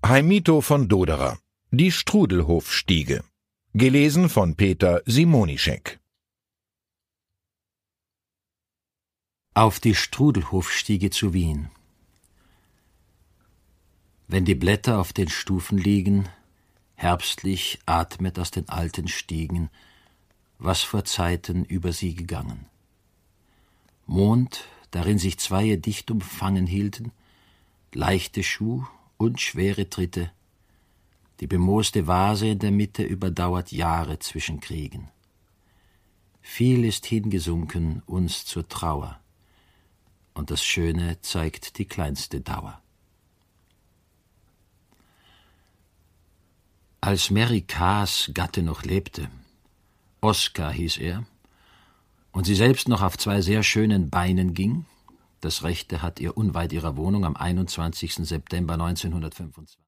Heimito von Doderer. Die Strudelhofstiege. Gelesen von Peter Simonischek. Auf die Strudelhofstiege zu Wien. Wenn die Blätter auf den Stufen liegen, herbstlich atmet aus den alten Stiegen, was vor Zeiten über sie gegangen. Mond, darin sich Zweie dicht umfangen hielten, leichte Schuh und schwere Tritte, die bemooste Vase in der Mitte überdauert Jahre zwischen Kriegen. Viel ist hingesunken uns zur Trauer, und das Schöne zeigt die kleinste Dauer. Als Mary K.'s Gatte noch lebte, Oskar hieß er, und sie selbst noch auf 2 sehr schönen Beinen ging, das Rechte hat ihr unweit ihrer Wohnung am 21. September 1925